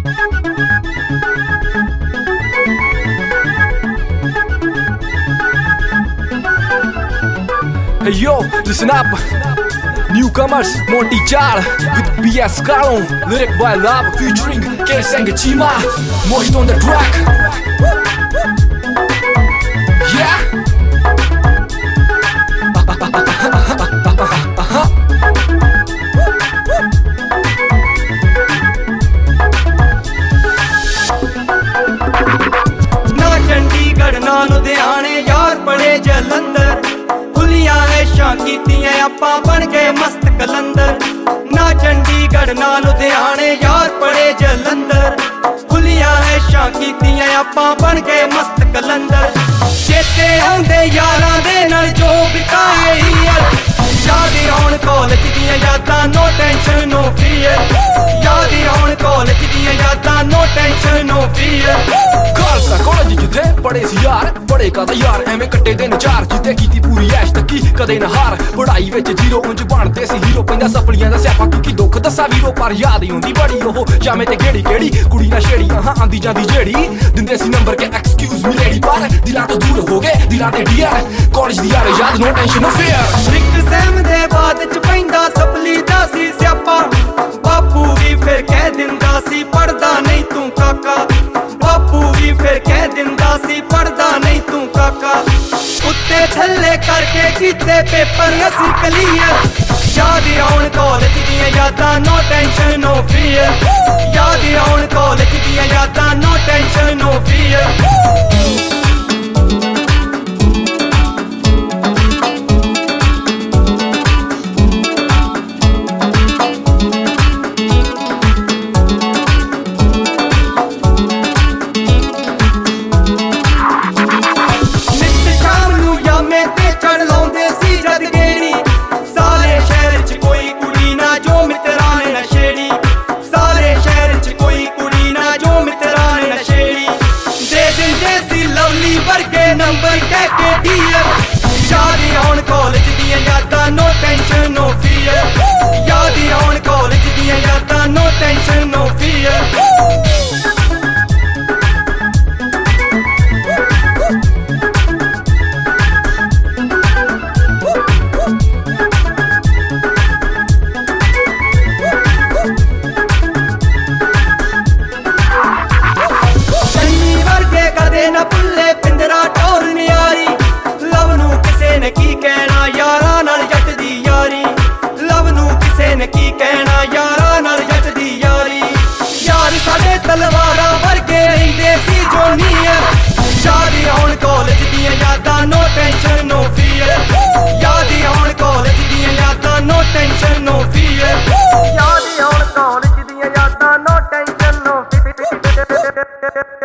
Hey yo, listen up. Newcomers, Monty Char with BS Carlon. Lyric by Lab featuring K Sangachima. Mohit on the track. Yeah. ना चंडीगढ़ ना लुधियाने यार बड़े जलंधर खुलियां ऐशां कीतियां आपां बन गए मस्त कलंदर। ना चंडीगढ़ ना लुधियाने यार बड़े जलंधर खुलियां ऐशां कीतियां आपां बन गए मस्त कलंदर। चेते आउंदे यारां दे नाल जो बिताए याद आउण कॉलेज दियां यादां नो टेंशन नो फीयर। याद आउण कॉलेज दियां यादां no tension no fear. Khalsa college जिथे पढ़े सी यार बड़े का यार एवें कट्टे दिन चार जिथे कीती पूरी ऐश तकी कदे ना हार। पढ़ाई विच जीरो उंज बनदे सी हीरो पैंदा सपलियां दा स्यापा क्योंकि दुख दसा वीरो पर याद आउंदी बड़ी ओह शामे ते केड़ी केड़ी कुड़ी ना छेड़ी हां आंदी जांदी जेड़ी दिंदे सी नंबर के एक्सक्यूज मी लेडी पर दिलां तो दूर हो गए दिलां ते डियर कॉलेज दी यार याद नो टेंशन नो फियर। एक सैम दे बाद च पैंदा सपली दा सी स्यापा बापू भी फिर कह दिंदा सी पढ़दा नहीं तू काका। बापू भी फिर कह दिंदा सी पढ़दा नहीं तू काका। उत्ते थल्ले करके कीते पेपर असी क्लियर। याद आउण कॉलेज दियां यादां नो टेंशन नो फियर। याद आउण कॉलेज दियां यादां no tension no fear. Number कह के डियर। याद आउण कॉलेज दियां यादां नो टेंशन नो फियर। याद आउण कॉलेज दियां यादां नो टेंशन नो फियर। की कहना यारा नाल जट दी यारी लव नू किसे ने की कहना यारा नाल जट दी यारी। यार साडे तलवारां वर्गे रहिंदे सी जो नीयर। याद आउण कॉलेज दियां यादां नो टेंशन नो फियर। याद आउण कॉलेज दियां यादां नो टेंशन नो फियर। याद आउण कॉलेज दियां यादां नो टेंशन नो फियर।